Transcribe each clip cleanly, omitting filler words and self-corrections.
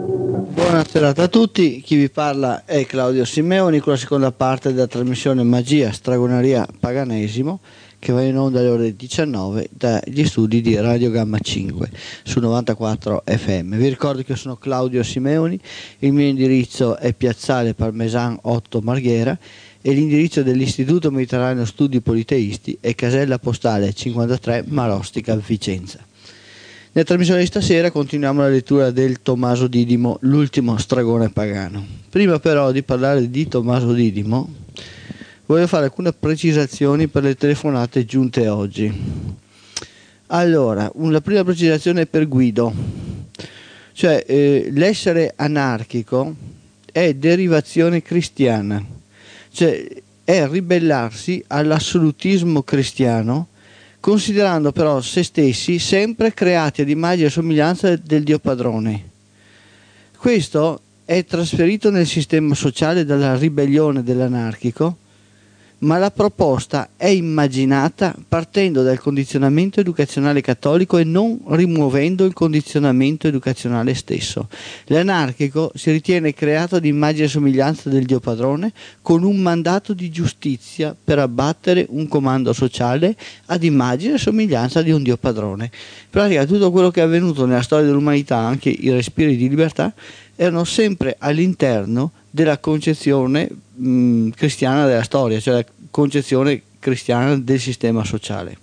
Buona serata a tutti, chi vi parla è Claudio Simeoni con la seconda parte della trasmissione Magia, Stragoneria, Paganesimo, che va in onda alle ore 19 dagli studi di Radio Gamma 5 su 94 FM. Vi ricordo che sono Claudio Simeoni, il mio indirizzo è Piazzale Parmesan 8 Marghera e l'indirizzo dell'Istituto Mediterraneo Studi Politeisti è casella postale 53 Marostica, Vicenza. Nella trasmissione di stasera continuiamo la lettura del Tommaso Didimo, l'ultimo stragone pagano. Prima però di parlare di Tommaso Didimo, voglio fare alcune precisazioni per le telefonate giunte oggi. Allora, la prima precisazione è per Guido, cioè l'essere anarchico è derivazione cristiana, cioè è ribellarsi all'assolutismo cristiano, considerando però se stessi sempre creati ad immagine e somiglianza del Dio padrone. Questo è trasferito nel sistema sociale dalla ribellione dell'anarchico, ma la proposta è immaginata partendo dal condizionamento educazionale cattolico e non rimuovendo il condizionamento educazionale stesso. L'anarchico si ritiene creato ad immagine e somiglianza del Dio padrone con un mandato di giustizia per abbattere un comando sociale ad immagine e somiglianza di un Dio padrone. In pratica tutto quello che è avvenuto nella storia dell'umanità, anche i respiri di libertà, erano sempre all'interno della concezione cristiana della storia, cioè la concezione cristiana del sistema sociale.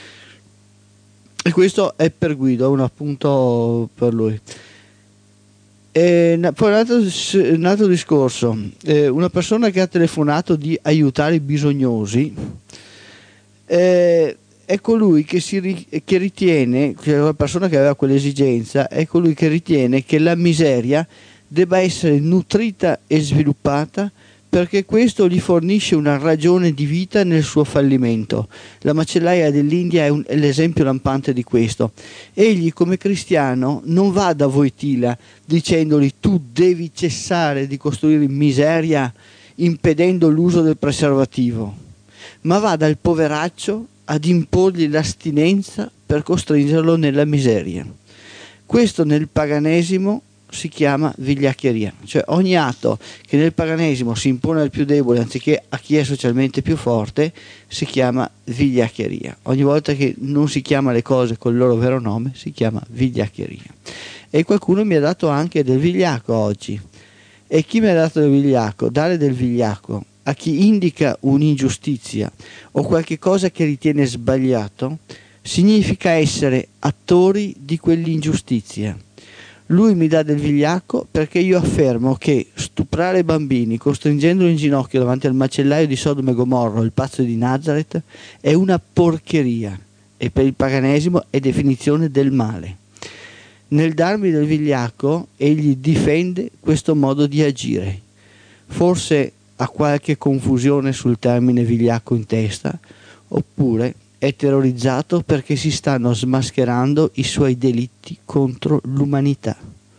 E questo è per Guido, è un appunto per lui. Poi un altro discorso, una persona che ha telefonato di aiutare i bisognosi, è colui che ritiene, cioè la persona che aveva quell'esigenza, è colui che ritiene che la miseria debba essere nutrita e sviluppata perché questo gli fornisce una ragione di vita nel suo fallimento. La macellaia dell'India è l'esempio lampante di questo. Egli come cristiano non va da Wojtyla dicendogli tu devi cessare di costruire miseria impedendo l'uso del preservativo, ma va dal poveraccio ad imporgli l'astinenza per costringerlo nella miseria. Questo nel paganesimo si chiama vigliaccheria, cioè ogni atto che nel paganesimo si impone al più debole anziché a chi è socialmente più forte si chiama vigliaccheria. Ogni volta che non si chiama le cose col loro vero nome si chiama vigliaccheria. E qualcuno mi ha dato anche del vigliacco oggi. E chi mi ha dato del vigliacco? Dare del vigliacco a chi indica un'ingiustizia o qualche cosa che ritiene sbagliato significa essere attori di quell'ingiustizia. Lui mi dà del vigliacco perché io affermo che stuprare bambini costringendoli in ginocchio davanti al macellaio di Sodoma e Gomorra, il pazzo di Nazareth, è una porcheria e per il paganesimo è definizione del male. Nel darmi del vigliacco egli difende questo modo di agire. Forse ha qualche confusione sul termine vigliacco in testa, oppure è terrorizzato perché si stanno smascherando i suoi delitti contro l'umanità.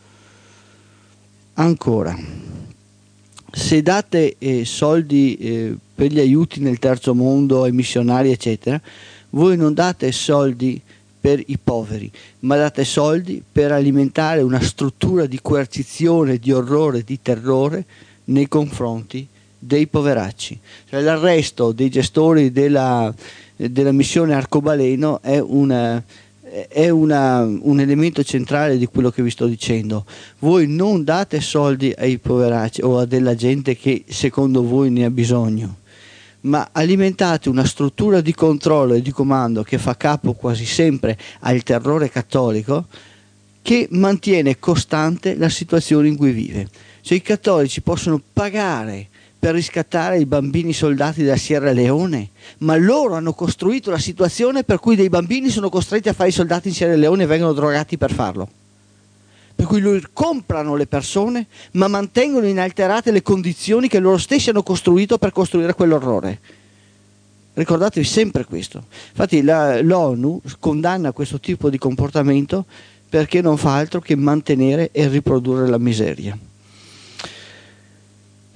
Ancora, se date soldi per gli aiuti nel terzo mondo, ai missionari eccetera, voi non date soldi per i poveri, ma date soldi per alimentare una struttura di coercizione, di orrore, di terrore nei confronti dei poveracci. Cioè, l'arresto dei gestori della missione Arcobaleno è un elemento centrale di quello che vi sto dicendo. Voi non date soldi ai poveracci o a della gente che secondo voi ne ha bisogno, ma alimentate una struttura di controllo e di comando che fa capo quasi sempre al terrore cattolico, che mantiene costante la situazione in cui vive. Cioè i cattolici possono pagare per riscattare i bambini soldati della Sierra Leone, ma loro hanno costruito la situazione per cui dei bambini sono costretti a fare i soldati in Sierra Leone e vengono drogati per farlo. Per cui loro comprano le persone, ma mantengono inalterate le condizioni che loro stessi hanno costruito per costruire quell'orrore. Ricordatevi sempre questo. Infatti l'ONU condanna questo tipo di comportamento perché non fa altro che mantenere e riprodurre la miseria.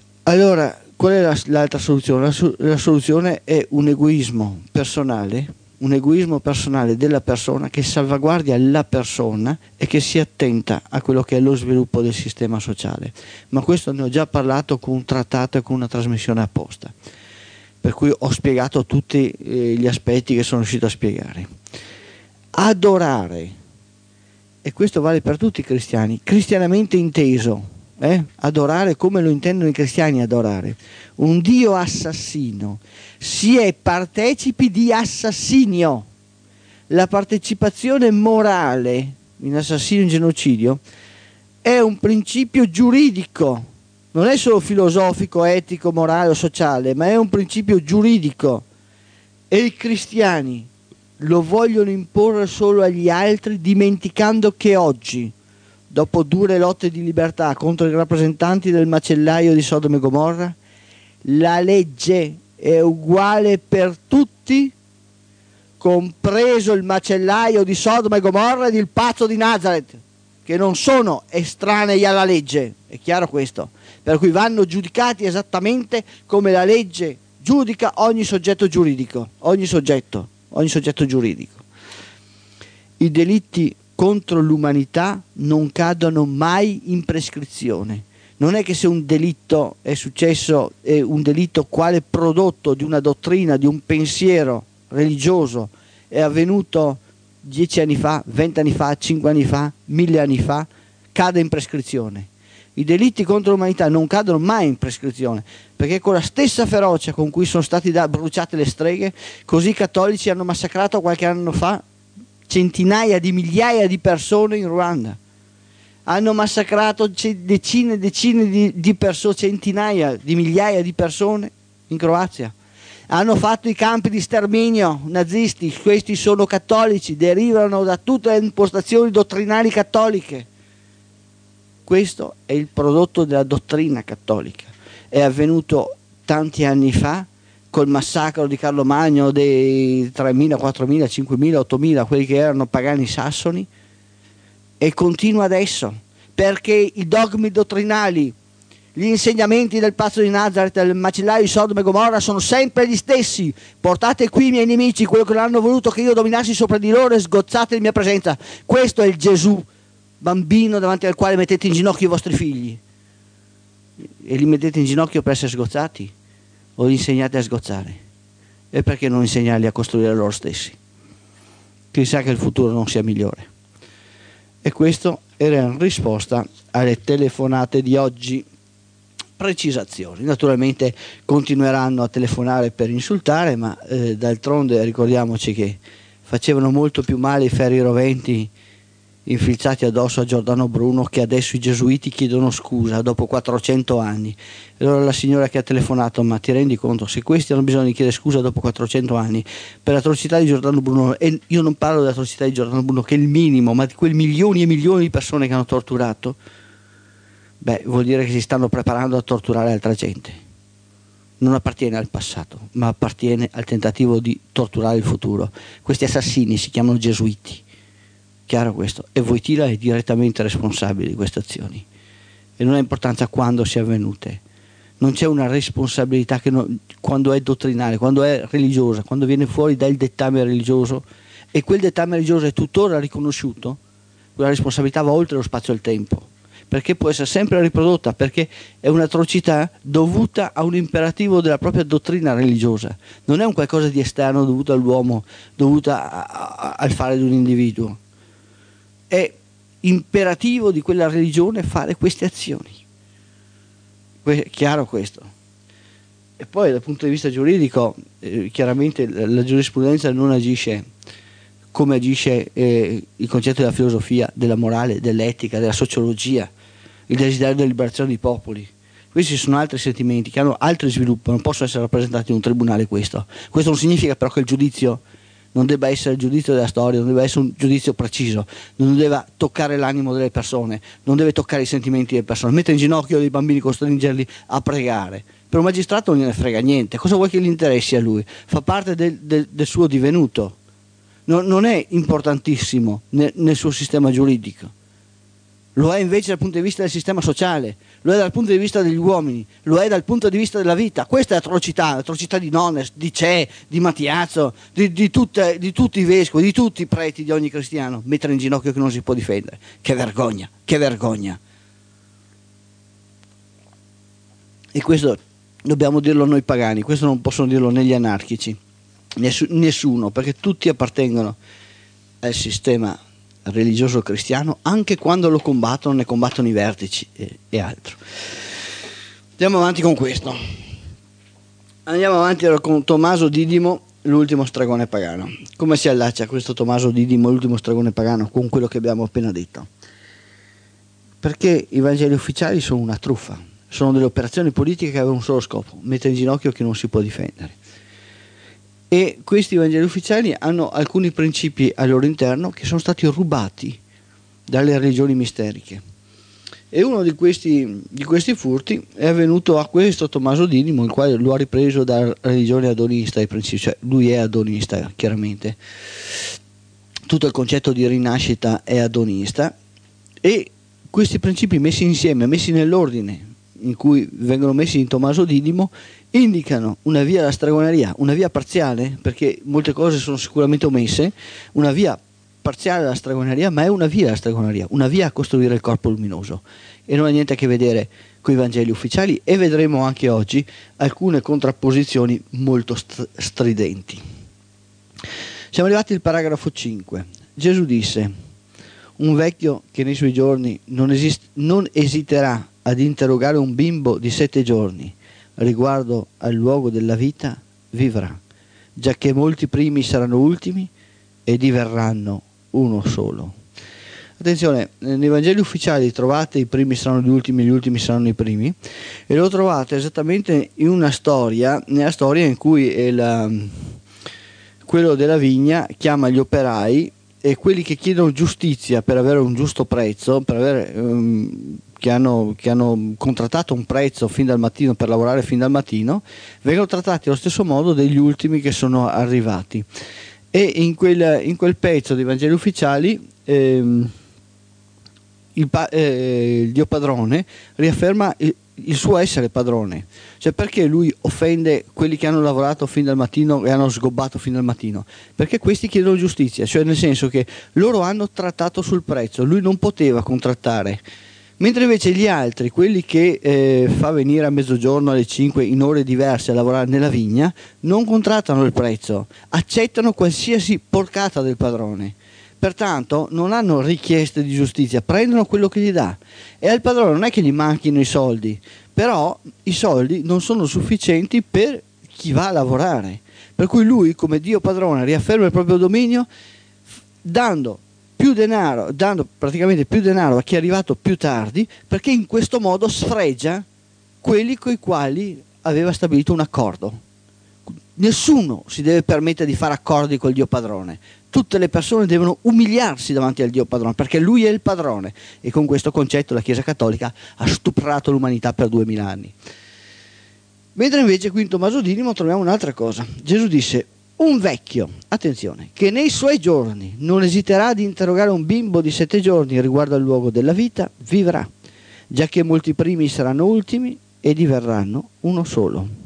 Allora, qual è l'altra soluzione? La soluzione è un egoismo personale un egoismo personale della persona che salvaguardia la persona e che sia attenta a quello che è lo sviluppo del sistema sociale. Ma questo ne ho già parlato con un trattato e con una trasmissione apposta, per cui ho spiegato tutti gli aspetti che sono riuscito a spiegare. Adorare, e questo vale per tutti i cristiani, cristianamente inteso, adorare come lo intendono i cristiani adorare, un Dio assassino, si è partecipi di assassinio. La partecipazione morale in assassinio e in genocidio è un principio giuridico, non è solo filosofico, etico, morale o sociale, ma è un principio giuridico, e i cristiani lo vogliono imporre solo agli altri, dimenticando che oggi, dopo dure lotte di libertà contro i rappresentanti del macellaio di Sodoma e Gomorra, la legge è uguale per tutti, compreso il macellaio di Sodoma e Gomorra ed il pazzo di Nazareth, che non sono estranei alla legge, è chiaro questo, per cui vanno giudicati esattamente come la legge giudica ogni soggetto giuridico, ogni soggetto giuridico. I delitti contro l'umanità non cadono mai in prescrizione. Non è che se un delitto è successo, è un delitto quale prodotto di una dottrina, di un pensiero religioso, è avvenuto 10 anni fa, 20 anni fa, 5 anni fa, 1000 anni fa, cade in prescrizione. I delitti contro l'umanità non cadono mai in prescrizione, perché con la stessa ferocia con cui sono stati bruciate le streghe, così i cattolici hanno massacrato qualche anno fa centinaia di migliaia di persone in Ruanda, hanno massacrato decine e decine di persone, centinaia di migliaia di persone in Croazia, hanno fatto i campi di sterminio nazisti. Questi sono cattolici, derivano da tutte le impostazioni dottrinali cattoliche. Questo è il prodotto della dottrina cattolica, è avvenuto tanti anni fa col massacro di Carlo Magno dei 3.000, 4.000, 5.000, 8.000, quelli che erano pagani sassoni, e continua adesso, perché i dogmi dottrinali, gli insegnamenti del pazzo di Nazareth, del macellaio di Sodoma e Gomorra sono sempre gli stessi. Portate qui i miei nemici, quello che non hanno voluto che io dominassi sopra di loro, e sgozzate in mia presenza. Questo è il Gesù bambino davanti al quale mettete in ginocchio i vostri figli, e li mettete in ginocchio per essere sgozzati, o li insegnate a sgozzare? E perché non insegnarli a costruire loro stessi? Chissà che il futuro non sia migliore. E questo era in risposta alle telefonate di oggi. Precisazioni, naturalmente continueranno a telefonare per insultare, ma d'altronde ricordiamoci che facevano molto più male i ferri roventi infilzati addosso a Giordano Bruno, che adesso i gesuiti chiedono scusa dopo 400 anni. E allora la signora che ha telefonato: ma ti rendi conto, se questi hanno bisogno di chiedere scusa dopo 400 anni per l'atrocità di Giordano Bruno, e io non parlo dell'atrocità di Giordano Bruno che è il minimo, ma di quei milioni e milioni di persone che hanno torturato, beh, vuol dire che si stanno preparando a torturare altra gente. Non appartiene al passato, ma appartiene al tentativo di torturare il futuro. Questi assassini si chiamano gesuiti, chiaro questo, e Wojtyla è direttamente responsabile di queste azioni, e non ha importanza quando sia avvenute. Non c'è una responsabilità che quando è dottrinale, quando è religiosa, quando viene fuori dal dettame religioso, e quel dettame religioso è tuttora riconosciuto, quella responsabilità va oltre lo spazio e il tempo, perché può essere sempre riprodotta, perché è un'atrocità dovuta a un imperativo della propria dottrina religiosa, non è un qualcosa di esterno dovuto all'uomo, dovuta al fare di un individuo. È imperativo di quella religione fare queste azioni. Chiaro questo? E poi dal punto di vista giuridico, chiaramente la giurisprudenza non agisce come agisce il concetto della filosofia, della morale, dell'etica, della sociologia, il desiderio della liberazione dei popoli. Questi sono altri sentimenti che hanno altri sviluppi, non possono essere rappresentati in un tribunale. Questo non significa però che il giudizio non debba essere il giudizio della storia, non deve essere un giudizio preciso, non deve toccare l'animo delle persone, non deve toccare i sentimenti delle persone, mettere in ginocchio dei bambini, costringerli a pregare. Per un magistrato non gliene frega niente, cosa vuoi che gli interessi a lui? Fa parte del suo divenuto, non è importantissimo nel suo sistema giuridico. lo è invece dal punto di vista del sistema sociale, lo è dal punto di vista degli uomini, lo è dal punto di vista della vita. Questa è l'atrocità di Nones, di Cè, di Mattiazzo, di tutti i vescovi, di tutti i preti di ogni cristiano, mettere in ginocchio che non si può difendere. Che vergogna, che vergogna. E questo dobbiamo dirlo noi pagani, questo non possono dirlo né gli anarchici, nessuno, perché tutti appartengono al sistema religioso cristiano, anche quando lo combattono, ne combattono i vertici e altro. Andiamo avanti con questo. Andiamo avanti con Tommaso Didimo, l'ultimo stregone pagano. Come si allaccia questo Tommaso Didimo, l'ultimo stregone pagano, con quello che abbiamo appena detto? Perché i Vangeli ufficiali sono una truffa, sono delle operazioni politiche che avevano un solo scopo: mettere in ginocchio chi non si può difendere. E questi Vangeli ufficiali hanno alcuni principi al loro interno che sono stati rubati dalle religioni misteriche. E uno di questi furti è avvenuto a questo Tommaso Didimo, il quale lo ha ripreso da religione adonista ai principi, cioè lui è adonista, chiaramente. Tutto il concetto di rinascita è adonista, e questi principi messi insieme, messi nell'ordine in cui vengono messi in Tommaso Didimo, indicano una via alla stregoneria, una via parziale, perché molte cose sono sicuramente omesse, una via parziale alla stregoneria, ma è una via alla stregoneria, una via a costruire il corpo luminoso, e non ha niente a che vedere con i Vangeli ufficiali, e vedremo anche oggi alcune contrapposizioni molto stridenti. Siamo arrivati al paragrafo 5. Gesù disse: un vecchio che nei suoi giorni non esiterà ad interrogare un bimbo di 7 giorni riguardo al luogo della vita vivrà, giacché molti primi saranno ultimi e diverranno uno solo. Attenzione, nei Vangeli ufficiali trovate i primi saranno gli ultimi saranno i primi, e lo trovate esattamente in una storia, nella storia in cui quello della vigna chiama gli operai, e quelli che chiedono giustizia per avere un giusto prezzo, che hanno contrattato un prezzo fin dal mattino per lavorare fin dal mattino, vengono trattati allo stesso modo degli ultimi che sono arrivati. E in quel pezzo dei Vangeli ufficiali il Dio padrone riafferma il suo essere padrone. Cioè, perché lui offende quelli che hanno lavorato fin dal mattino e hanno sgobbato fin dal mattino? Perché questi chiedono giustizia, cioè nel senso che loro hanno trattato sul prezzo, lui non poteva contrattare, mentre invece gli altri, quelli che fa venire a mezzogiorno, alle 5, in ore diverse a lavorare nella vigna, non contrattano il prezzo, accettano qualsiasi porcata del padrone. Pertanto non hanno richieste di giustizia, prendono quello che gli dà, e al padrone non è che gli manchino i soldi, però i soldi non sono sufficienti per chi va a lavorare, per cui lui, come Dio padrone, riafferma il proprio dominio dando praticamente più denaro a chi è arrivato più tardi, perché in questo modo sfregia quelli coi quali aveva stabilito un accordo. Nessuno si deve permettere di fare accordi col Dio padrone, tutte le persone devono umiliarsi davanti al Dio padrone, perché lui è il padrone, e con questo concetto la Chiesa Cattolica ha stuprato l'umanità per 2000 anni. Mentre invece qui in Tommaso Didimo troviamo un'altra cosa. Gesù disse: un vecchio, attenzione, che nei suoi giorni non esiterà ad interrogare un bimbo di 7 giorni riguardo al luogo della vita vivrà, giacché molti primi saranno ultimi e diverranno uno solo.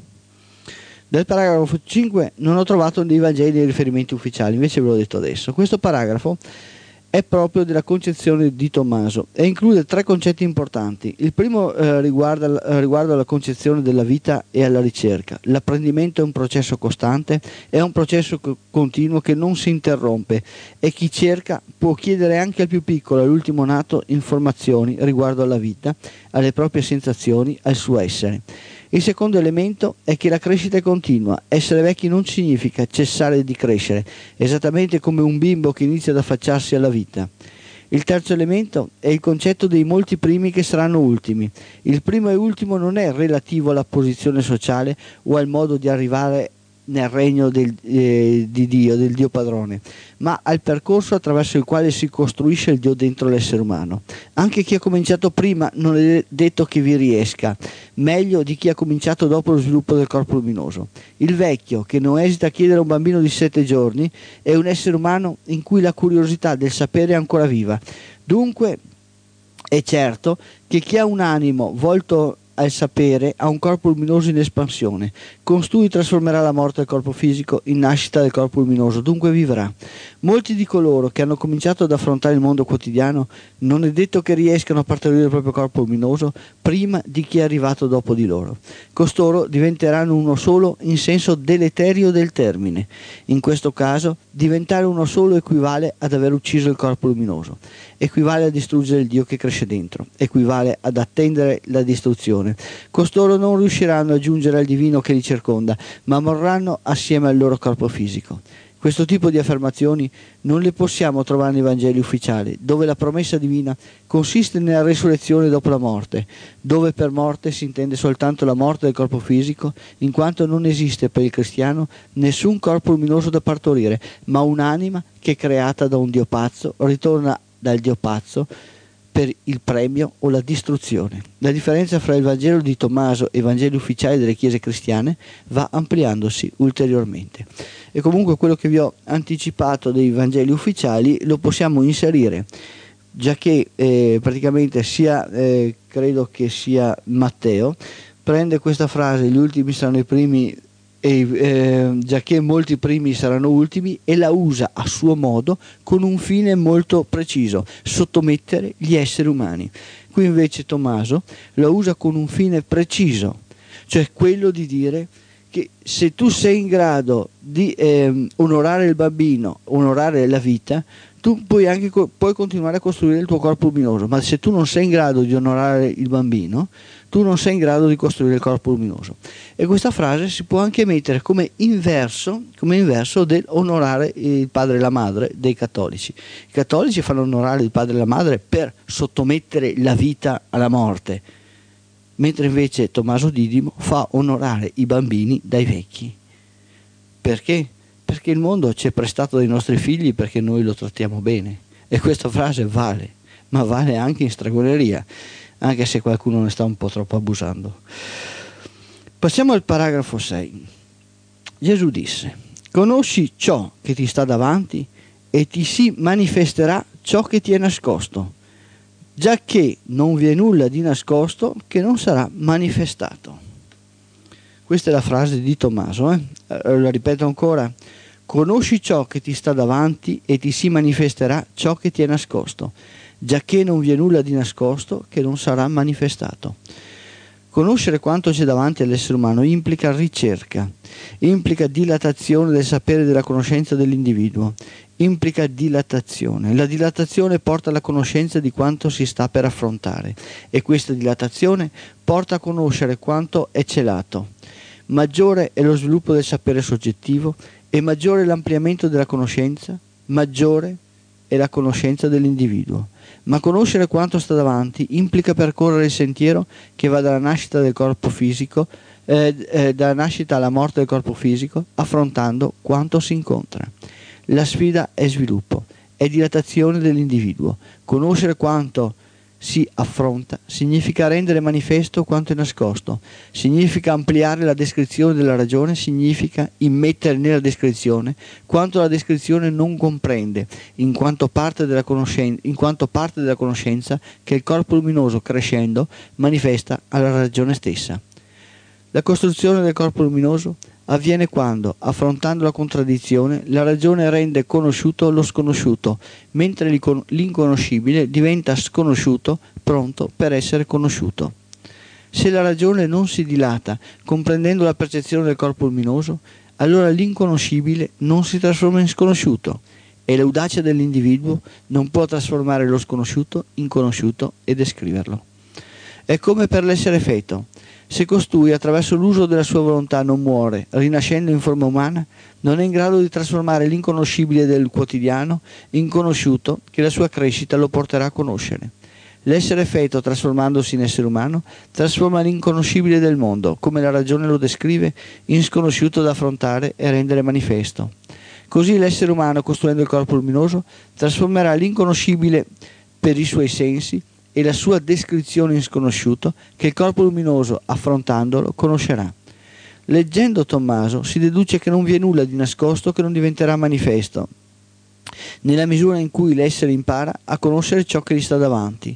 Del paragrafo 5 non ho trovato nei Vangeli dei riferimenti ufficiali, invece ve l'ho detto adesso. Questo paragrafo è proprio della concezione di Tommaso e include 3 concetti importanti. Il primo riguarda alla concezione della vita e alla ricerca. L'apprendimento è un processo costante, è un processo continuo che non si interrompe, e chi cerca può chiedere anche al più piccolo, all'ultimo nato, informazioni riguardo alla vita, alle proprie sensazioni, al suo essere. Il secondo elemento è che la crescita è continua. Essere vecchi non significa cessare di crescere, esattamente come un bimbo che inizia ad affacciarsi alla vita. Il terzo elemento è il concetto dei molti primi che saranno ultimi. Il primo e ultimo non è relativo alla posizione sociale o al modo di arrivare nel regno di Dio, del Dio padrone, ma al percorso attraverso il quale si costruisce il Dio dentro l'essere umano. Anche chi ha cominciato prima non è detto che vi riesca, meglio di chi ha cominciato dopo lo sviluppo del corpo luminoso. Il vecchio, che non esita a chiedere a un bambino di 7 giorni, è un essere umano in cui la curiosità del sapere è ancora viva. Dunque È certo che chi ha un animo volto al sapere ha un corpo luminoso in espansione. Costui trasformerà la morte del corpo fisico in nascita del corpo luminoso, dunque vivrà. Molti di coloro che hanno cominciato ad affrontare il mondo quotidiano non è detto che riescano a partorire il proprio corpo luminoso prima di chi è arrivato dopo di loro. Costoro diventeranno uno solo in senso deleterio del termine. In questo caso, diventare uno solo equivale ad aver ucciso il corpo luminoso, equivale a distruggere il Dio che cresce dentro, equivale ad attendere la distruzione. Costoro non riusciranno a giungere al divino che li circonda, ma morranno assieme al loro corpo fisico. Questo tipo di affermazioni non le possiamo trovare nei Vangeli ufficiali, dove la promessa divina consiste nella resurrezione dopo la morte, dove per morte si intende soltanto la morte del corpo fisico, in quanto non esiste per il cristiano nessun corpo luminoso da partorire, ma un'anima che, creata da un Dio pazzo, ritorna dal Dio pazzo per il premio o la distruzione. La differenza fra il Vangelo di Tommaso e i Vangeli ufficiali delle chiese cristiane va ampliandosi ulteriormente. E comunque quello che vi ho anticipato dei Vangeli ufficiali lo possiamo inserire, già che praticamente sia, credo che sia Matteo, prende questa frase, gli ultimi saranno i primi, già che molti primi saranno ultimi, e la usa a suo modo con un fine molto preciso: sottomettere gli esseri umani. Qui invece Tommaso la usa con un fine preciso, cioè quello di dire che se tu sei in grado di onorare il bambino, onorare la vita, tu puoi continuare a costruire il tuo corpo luminoso, ma se tu non sei in grado di onorare il bambino, tu non sei in grado di costruire il corpo luminoso. E questa frase si può anche mettere come inverso del onorare il padre e la madre dei cattolici. I cattolici fanno onorare il padre e la madre per sottomettere la vita alla morte, mentre invece Tommaso Didimo fa onorare i bambini dai vecchi. Perché? Perché il mondo ci è prestato dai nostri figli perché noi lo trattiamo bene. E questa frase vale, ma vale anche in stregoneria, anche se qualcuno ne sta un po' troppo abusando. Passiamo al paragrafo 6. Gesù disse: conosci ciò che ti sta davanti e ti si manifesterà ciò che ti è nascosto, giacché non vi è nulla di nascosto che non sarà manifestato. Questa è la frase di Tommaso, la ripeto ancora: conosci ciò che ti sta davanti e ti si manifesterà ciò che ti è nascosto, giacché non vi è nulla di nascosto che non sarà manifestato. Conoscere quanto c'è davanti all'essere umano implica ricerca, implica dilatazione del sapere e della conoscenza dell'individuo, implica dilatazione. La dilatazione porta alla conoscenza di quanto si sta per affrontare, e questa dilatazione porta a conoscere quanto è celato. Maggiore è lo sviluppo del sapere soggettivo e maggiore è l'ampliamento della conoscenza, maggiore è la conoscenza dell'individuo. Ma conoscere quanto sta davanti implica percorrere il sentiero che va dalla nascita del corpo fisico, dalla nascita alla morte del corpo fisico, affrontando quanto si incontra. La sfida è sviluppo, è dilatazione dell'individuo. Conoscere quanto si affronta significa rendere manifesto quanto è nascosto, significa ampliare la descrizione della ragione, significa immettere nella descrizione quanto la descrizione non comprende, in quanto parte della conoscenza che il corpo luminoso, crescendo, manifesta alla ragione stessa. La costruzione del corpo luminoso avviene quando, affrontando la contraddizione, la ragione rende conosciuto lo sconosciuto, mentre l'inconoscibile diventa sconosciuto, pronto per essere conosciuto. Se la ragione non si dilata, comprendendo la percezione del corpo luminoso, allora l'inconoscibile non si trasforma in sconosciuto, e l'audacia dell'individuo non può trasformare lo sconosciuto in conosciuto e descriverlo. È come per l'essere feto. Se costui, attraverso l'uso della sua volontà, non muore, rinascendo in forma umana, non è in grado di trasformare l'inconoscibile del quotidiano in conosciuto che la sua crescita lo porterà a conoscere. L'essere feto, trasformandosi in essere umano, trasforma l'inconoscibile del mondo, come la ragione lo descrive, in sconosciuto da affrontare e rendere manifesto. Così l'essere umano, costruendo il corpo luminoso, trasformerà l'inconoscibile per i suoi sensi e la sua descrizione in sconosciuto che il corpo luminoso, affrontandolo, conoscerà. Leggendo Tommaso si deduce che non vi è nulla di nascosto che non diventerà manifesto, nella misura in cui l'essere impara a conoscere ciò che gli sta davanti.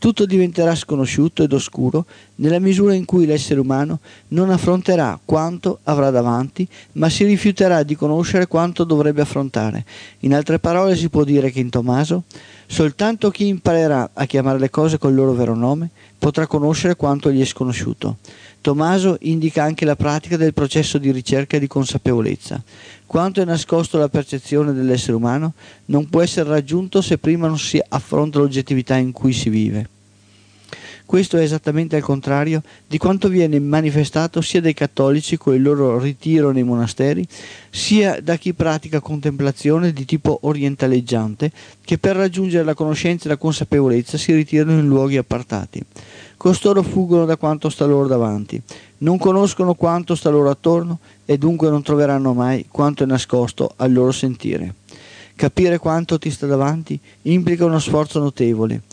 Tutto diventerà sconosciuto ed oscuro nella misura in cui l'essere umano non affronterà quanto avrà davanti, ma si rifiuterà di conoscere quanto dovrebbe affrontare. In altre parole si può dire che in Tommaso soltanto chi imparerà a chiamare le cose col loro vero nome potrà conoscere quanto gli è sconosciuto. Tommaso indica anche la pratica del processo di ricerca e di consapevolezza. Quanto è nascosto alla percezione dell'essere umano non può essere raggiunto se prima non si affronta l'oggettività in cui si vive. Questo è esattamente al contrario di quanto viene manifestato sia dai cattolici con il loro ritiro nei monasteri, sia da chi pratica contemplazione di tipo orientaleggiante, che per raggiungere la conoscenza e la consapevolezza si ritirano in luoghi appartati. Costoro fuggono da quanto sta loro davanti, non conoscono quanto sta loro attorno e dunque non troveranno mai quanto è nascosto al loro sentire. Capire quanto ti sta davanti implica uno sforzo notevole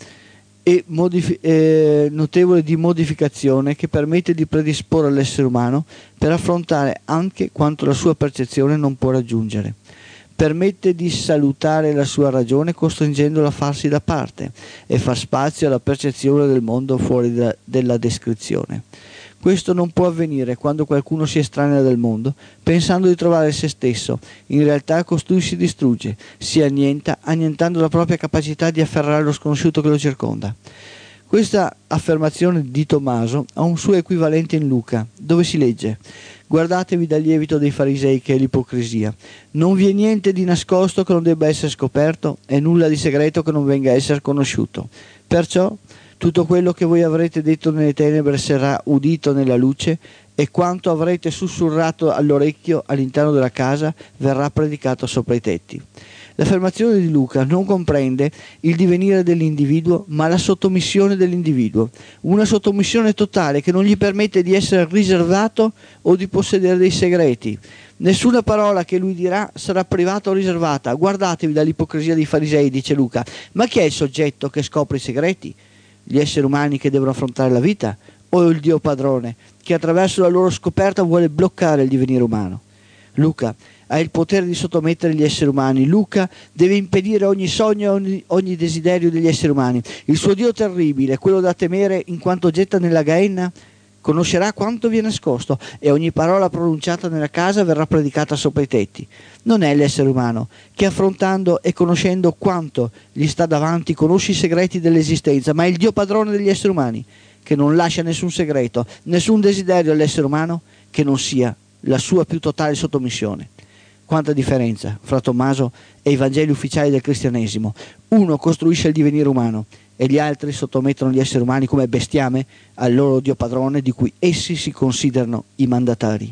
di modificazione che permette di predisporre l'essere umano per affrontare anche quanto la sua percezione non può raggiungere. Permette di salutare la sua ragione costringendola a farsi da parte e far spazio alla percezione del mondo fuori della descrizione. Questo non può avvenire quando qualcuno si estranea del mondo, pensando di trovare se stesso. In realtà costui si distrugge, si annienta, annientando la propria capacità di afferrare lo sconosciuto che lo circonda. Questa affermazione di Tommaso ha un suo equivalente in Luca, dove si legge: guardatevi dal lievito dei farisei che è l'ipocrisia. Non vi è niente di nascosto che non debba essere scoperto e nulla di segreto che non venga a essere conosciuto. Perciò tutto quello che voi avrete detto nelle tenebre sarà udito nella luce e quanto avrete sussurrato all'orecchio all'interno della casa verrà predicato sopra i tetti. L'affermazione di Luca non comprende il divenire dell'individuo, ma la sottomissione dell'individuo, una sottomissione totale che non gli permette di essere riservato o di possedere dei segreti. Nessuna parola che lui dirà sarà privata o riservata. Guardatevi dall'ipocrisia dei farisei, dice Luca. Ma chi è il soggetto che scopre i segreti? Gli esseri umani che devono affrontare la vita o il Dio padrone che attraverso la loro scoperta vuole bloccare il divenire umano? Luca ha il potere di sottomettere gli esseri umani. Luca deve impedire ogni sogno e ogni desiderio degli esseri umani. Il suo Dio terribile, quello da temere in quanto getta nella Gaenna, conoscerà quanto vi è nascosto e ogni parola pronunciata nella casa verrà predicata sopra i tetti. Non è l'essere umano che affrontando e conoscendo quanto gli sta davanti conosce i segreti dell'esistenza, ma è il Dio padrone degli esseri umani che non lascia nessun segreto, nessun desiderio all'essere umano che non sia la sua più totale sottomissione. Quanta differenza fra Tommaso e i Vangeli ufficiali del cristianesimo. Uno costruisce il divenire umano e gli altri sottomettono gli esseri umani come bestiame al loro Dio padrone di cui essi si considerano i mandatari.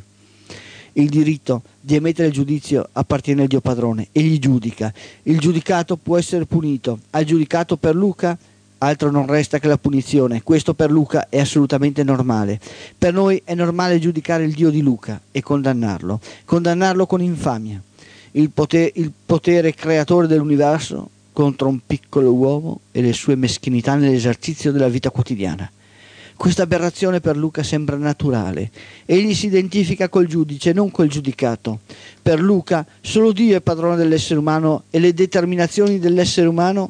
Il diritto di emettere il giudizio appartiene al Dio padrone, egli giudica. Il giudicato può essere punito. Al giudicato per Luca altro non resta che la punizione. Questo per Luca è assolutamente normale. Per noi è normale giudicare il Dio di Luca e condannarlo con infamia. Il potere creatore dell'universo contro un piccolo uomo e le sue meschinità nell'esercizio della vita quotidiana. Questa aberrazione per Luca sembra naturale. Egli si identifica col giudice, non col giudicato. Per Luca solo Dio è padrone dell'essere umano e le determinazioni dell'essere umano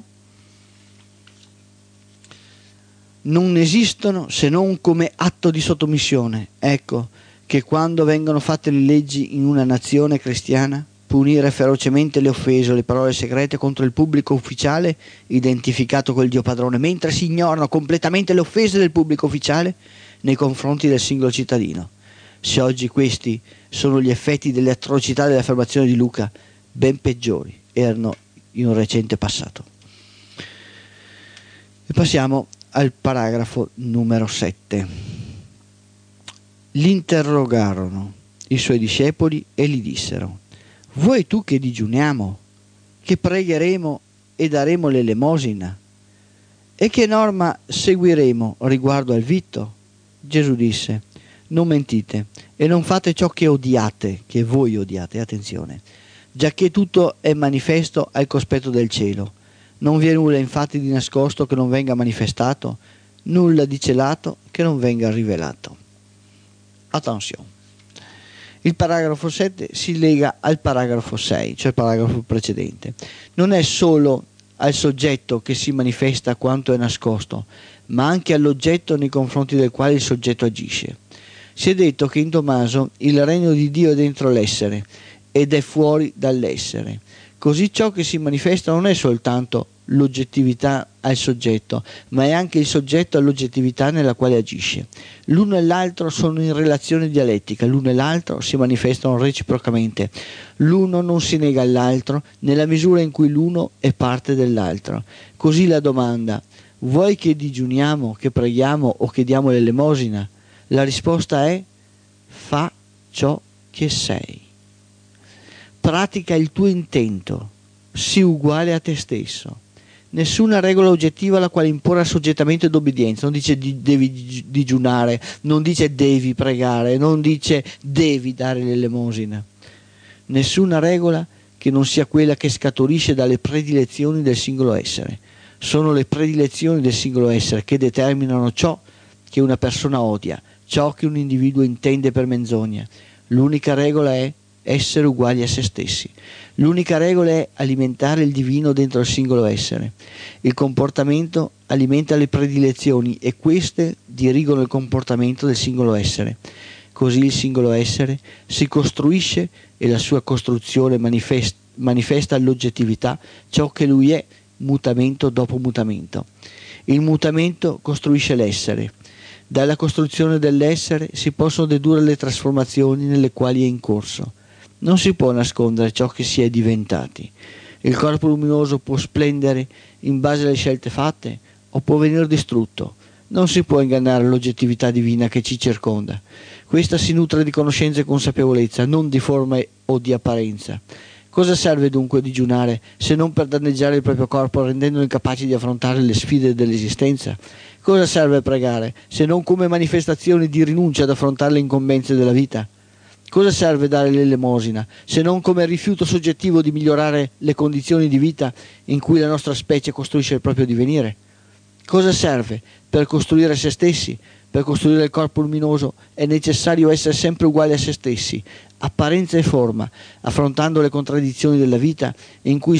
non esistono se non come atto di sottomissione. Ecco che quando vengono fatte le leggi in una nazione cristiana, punire ferocemente le offese o le parole segrete contro il pubblico ufficiale identificato col Dio padrone, mentre si ignorano completamente le offese del pubblico ufficiale nei confronti del singolo cittadino. Se oggi questi sono gli effetti delle atrocità dell'affermazione di Luca, ben peggiori erano in un recente passato. E passiamo al paragrafo numero 7. L'interrogarono i suoi discepoli e gli dissero: vuoi tu che digiuniamo, che pregheremo e daremo l'elemosina? E che norma seguiremo riguardo al vitto? Gesù disse: non mentite e non fate ciò che odiate, che voi odiate, attenzione, giacché tutto è manifesto al cospetto del cielo. Non vi è nulla infatti di nascosto che non venga manifestato, nulla di celato che non venga rivelato. Attenzione. Il paragrafo 7 si lega al paragrafo 6, cioè il paragrafo precedente. Non è solo al soggetto che si manifesta quanto è nascosto, ma anche all'oggetto nei confronti del quale il soggetto agisce. Si è detto che in Tommaso il regno di Dio è dentro l'essere ed è fuori dall'essere. Così ciò che si manifesta non è soltanto l'oggettività al soggetto, ma è anche il soggetto all'oggettività nella quale agisce. L'uno e l'altro sono in relazione dialettica, l'uno e l'altro si manifestano reciprocamente. L'uno non si nega all'altro nella misura in cui l'uno è parte dell'altro. Così la domanda: vuoi che digiuniamo, che preghiamo o che diamo l'elemosina? La risposta è: fa ciò che sei. Pratica il tuo intento, sii uguale a te stesso. Nessuna regola oggettiva alla quale imporre assoggettamento ed obbedienza. Non dice devi digiunare, non dice devi pregare, non dice devi dare l'elemosina. Nessuna regola che non sia quella che scaturisce dalle predilezioni del singolo essere. Sono le predilezioni del singolo essere che determinano ciò che una persona odia, ciò che un individuo intende per menzogna. L'unica regola è essere uguali a se stessi. L'unica regola è alimentare il divino dentro il singolo essere. Il comportamento alimenta le predilezioni e queste dirigono il comportamento del singolo essere. Così il singolo essere si costruisce e la sua costruzione manifesta all'oggettività ciò che lui è, mutamento dopo mutamento. Il mutamento costruisce l'essere. Dalla costruzione dell'essere si possono dedurre le trasformazioni nelle quali è in corso. Non si può nascondere ciò che si è diventati. Il corpo luminoso può splendere in base alle scelte fatte o può venire distrutto. Non si può ingannare l'oggettività divina che ci circonda. Questa si nutre di conoscenza e consapevolezza, non di forma o di apparenza. Cosa serve dunque digiunare se non per danneggiare il proprio corpo rendendolo incapace di affrontare le sfide dell'esistenza? Cosa serve pregare se non come manifestazione di rinuncia ad affrontare le incombenze della vita? Cosa serve dare l'elemosina se non come rifiuto soggettivo di migliorare le condizioni di vita in cui la nostra specie costruisce il proprio divenire? Cosa serve per costruire se stessi? Per costruire il corpo luminoso è necessario essere sempre uguali a se stessi, apparenza e forma, affrontando le contraddizioni della vita in cui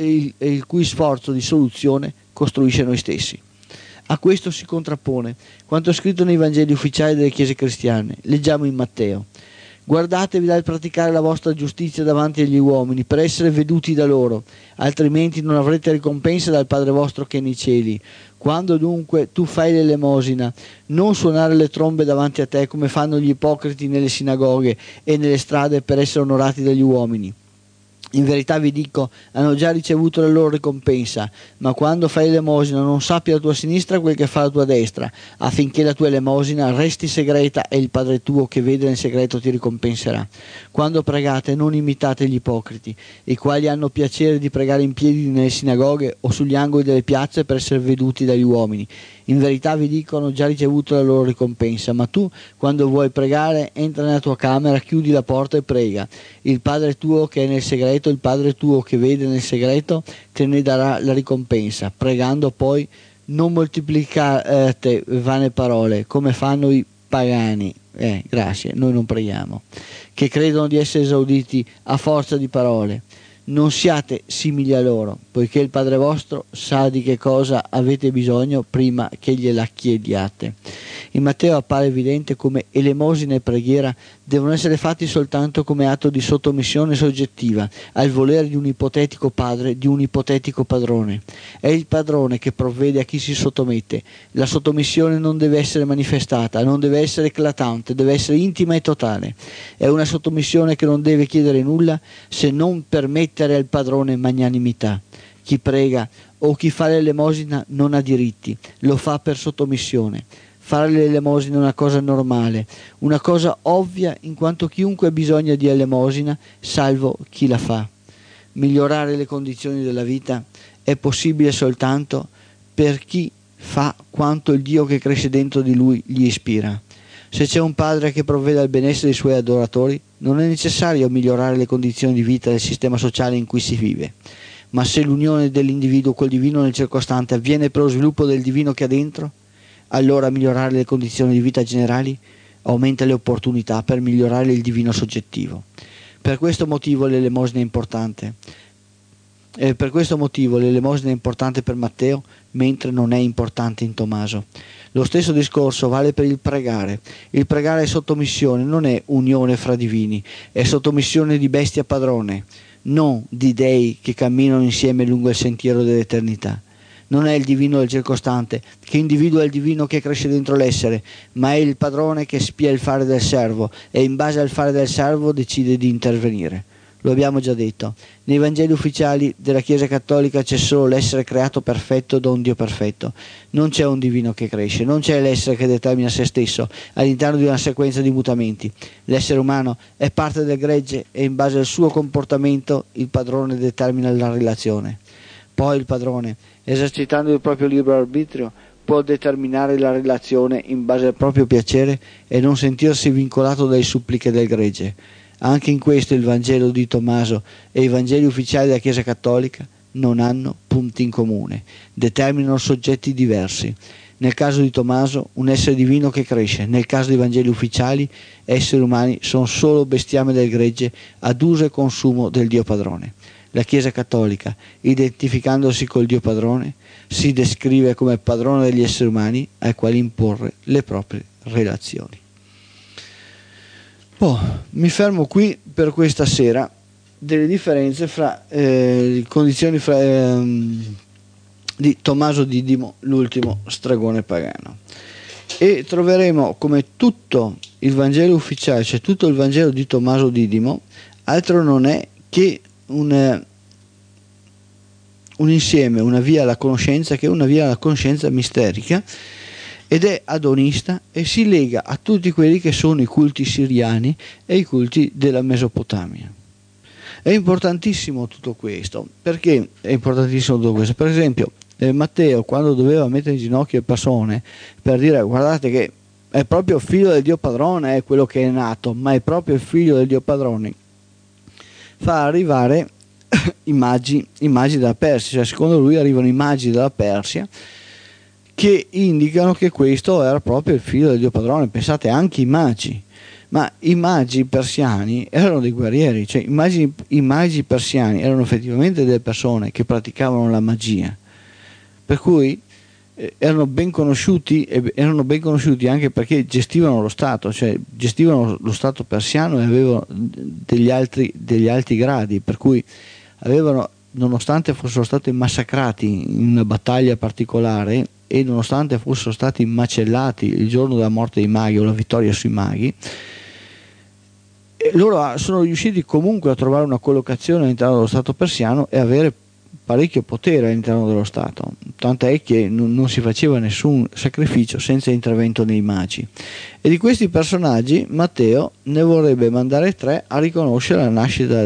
il cui sforzo di soluzione costruisce noi stessi. A questo si contrappone quanto scritto nei Vangeli ufficiali delle chiese cristiane. Leggiamo in Matteo: guardatevi dal praticare la vostra giustizia davanti agli uomini, per essere veduti da loro, altrimenti non avrete ricompensa dal Padre vostro che è nei cieli. Quando dunque tu fai l'elemosina, non suonare le trombe davanti a te come fanno gli ipocriti nelle sinagoghe e nelle strade per essere onorati dagli uomini. In verità vi dico, hanno già ricevuto la loro ricompensa. Ma quando fai l'elemosina non sappi la tua sinistra quel che fa la tua destra, affinché la tua elemosina resti segreta e il Padre tuo che vede nel segreto ti ricompenserà. Quando pregate non imitate gli ipocriti, i quali hanno piacere di pregare in piedi nelle sinagoghe o sugli angoli delle piazze per essere veduti dagli uomini. In verità vi dico, hanno già ricevuto la loro ricompensa. Ma tu, quando vuoi pregare, entra nella tua camera, chiudi la porta e prega. Il Padre tuo che è nel segreto, il Padre tuo che vede nel segreto, te ne darà la ricompensa. Pregando poi non moltiplicate vane parole, come fanno i pagani. Grazie, noi non preghiamo, che credono di essere esauditi a forza di parole. Non siate simili a loro, poiché il Padre vostro sa di che cosa avete bisogno prima che gliela chiediate. In Matteo appare evidente come elemosina e preghiera devono essere fatti soltanto come atto di sottomissione soggettiva al volere di un ipotetico padre, di un ipotetico padrone. È il padrone che provvede a chi si sottomette. La sottomissione non deve essere manifestata, non deve essere eclatante, deve essere intima e totale. È una sottomissione che non deve chiedere nulla se non permettere al padrone magnanimità. Chi prega o chi fa l'elemosina non ha diritti, lo fa per sottomissione. Fare l'elemosina è una cosa normale, una cosa ovvia, in quanto chiunque ha bisogno di elemosina, salvo chi la fa. Migliorare le condizioni della vita è possibile soltanto per chi fa quanto il Dio che cresce dentro di lui gli ispira. Se c'è un padre che provvede al benessere dei suoi adoratori, non è necessario migliorare le condizioni di vita del sistema sociale in cui si vive. Ma se l'unione dell'individuo col divino nel circostante avviene per lo sviluppo del divino che ha dentro, allora migliorare le condizioni di vita generali aumenta le opportunità per migliorare il divino soggettivo. Per questo motivo l'elemosina è importante. Per questo motivo l'elemosina è importante per Matteo, mentre non è importante in Tommaso. Lo stesso discorso vale per il pregare. Il pregare è sottomissione, non è unione fra divini, è sottomissione di bestia padrone, non di dei che camminano insieme lungo il sentiero dell'eternità. Non è il divino del circostante che individua il divino che cresce dentro l'essere, ma è il padrone che spia il fare del servo e in base al fare del servo decide di intervenire. Lo abbiamo già detto, nei Vangeli ufficiali della Chiesa Cattolica c'è solo l'essere creato perfetto da un Dio perfetto, non c'è un divino che cresce, non c'è l'essere che determina se stesso all'interno di una sequenza di mutamenti. L'essere umano è parte del gregge e in base al suo comportamento il padrone determina la relazione. Poi il padrone, esercitando il proprio libero arbitrio, può determinare la relazione in base al proprio piacere e non sentirsi vincolato dalle suppliche del gregge. Anche in questo il Vangelo di Tommaso e i Vangeli ufficiali della Chiesa Cattolica non hanno punti in comune, determinano soggetti diversi. Nel caso di Tommaso un essere divino che cresce, nel caso dei Vangeli ufficiali esseri umani sono solo bestiame del gregge ad uso e consumo del Dio padrone. La Chiesa Cattolica, identificandosi col Dio padrone, si descrive come padrone degli esseri umani ai quali imporre le proprie relazioni. Mi fermo qui per questa sera delle differenze fra le condizioni di Tommaso Didimo, l'ultimo stregone pagano, e troveremo come tutto il Vangelo ufficiale, cioè tutto il Vangelo di Tommaso Didimo, altro non è che un insieme, una via alla conoscenza, che è una via alla conoscenza misterica, ed è adonista e si lega a tutti quelli che sono i culti siriani e i culti della Mesopotamia. È importantissimo tutto questo. Perché è importantissimo tutto questo? Per esempio, Matteo, quando doveva mettere in ginocchio le persone per dire guardate che è proprio il figlio del Dio padrone, è quello che è nato, ma è proprio il figlio del Dio padrone, fa arrivare immagini dalla Persia, cioè secondo lui arrivano immagini dalla Persia che indicano che questo era proprio il figlio del Dio padrone. Pensate, anche i magi, ma i magi persiani erano dei guerrieri, cioè i magi persiani erano effettivamente delle persone che praticavano la magia, per cui erano ben conosciuti, e erano ben conosciuti anche perché gestivano lo Stato, cioè gestivano lo Stato persiano e avevano degli alti gradi, per cui avevano, nonostante fossero stati massacrati in una battaglia particolare e nonostante fossero stati macellati il giorno della morte dei maghi o la vittoria sui maghi, loro sono riusciti comunque a trovare una collocazione all'interno dello Stato persiano e avere parecchio potere all'interno dello Stato, tant'è che non si faceva nessun sacrificio senza intervento nei magi. E di questi personaggi Matteo ne vorrebbe mandare 3 a riconoscere la nascita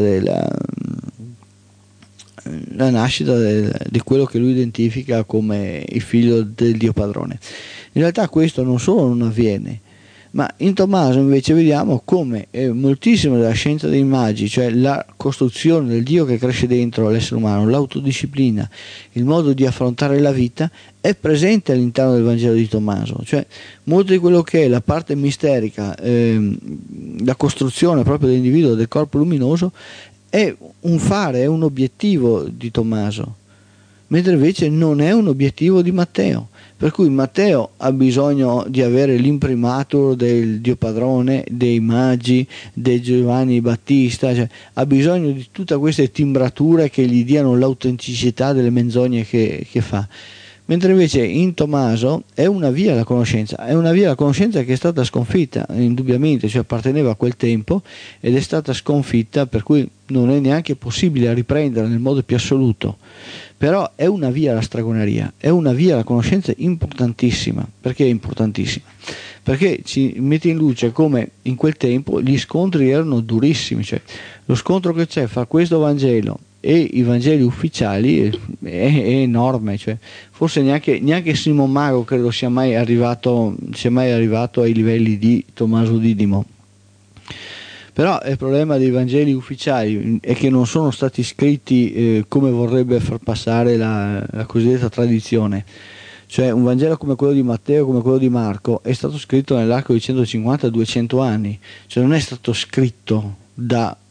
di quello che lui identifica come il figlio del Dio padrone. In realtà questo non solo non avviene, ma in Tommaso invece vediamo come moltissimo della scienza dei magi, cioè la costruzione del Dio che cresce dentro l'essere umano, l'autodisciplina, il modo di affrontare la vita, è presente all'interno del Vangelo di Tommaso. Cioè molto di quello che è la parte misterica, la costruzione proprio dell'individuo, del corpo luminoso, è un fare, è un obiettivo di Tommaso, mentre invece non è un obiettivo di Matteo. Per cui Matteo ha bisogno di avere l'imprimatur del Dio padrone, dei magi, di Giovanni Battista, cioè ha bisogno di tutte queste timbrature che gli diano l'autenticità delle menzogne che fa. Mentre invece in Tommaso è una via alla conoscenza, che è stata sconfitta indubbiamente, cioè apparteneva a quel tempo ed è stata sconfitta, per cui non è neanche possibile riprenderla nel modo più assoluto. Però è una via alla stregoneria, è una via alla conoscenza importantissima. Perché è importantissima? Perché ci mette in luce come in quel tempo gli scontri erano durissimi, cioè lo scontro che c'è fra questo Vangelo e i Vangeli ufficiali è enorme, cioè forse neanche Simon Mago credo sia mai arrivato ai livelli di Tommaso Didimo. Però il problema dei Vangeli ufficiali è che non sono stati scritti come vorrebbe far passare la cosiddetta tradizione. Cioè un Vangelo come quello di Matteo, come quello di Marco, è stato scritto nell'arco di 150-200 anni, cioè non è stato scritto da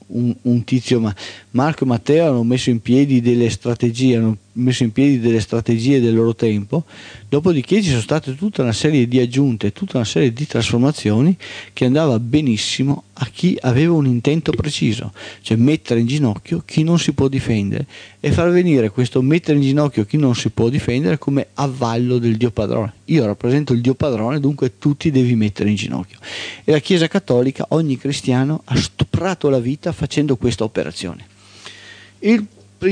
un tizio, ma Marco e Matteo hanno messo in piedi delle strategie, del loro tempo, dopodiché ci sono state tutta una serie di aggiunte, tutta una serie di trasformazioni che andava benissimo a chi aveva un intento preciso, cioè mettere in ginocchio chi non si può difendere e far venire questo mettere in ginocchio chi non si può difendere come avallo del Dio padrone. Io rappresento il Dio padrone, dunque tutti devi mettere in ginocchio. E la Chiesa cattolica, ogni cristiano ha stuprato la vita facendo questa operazione. Il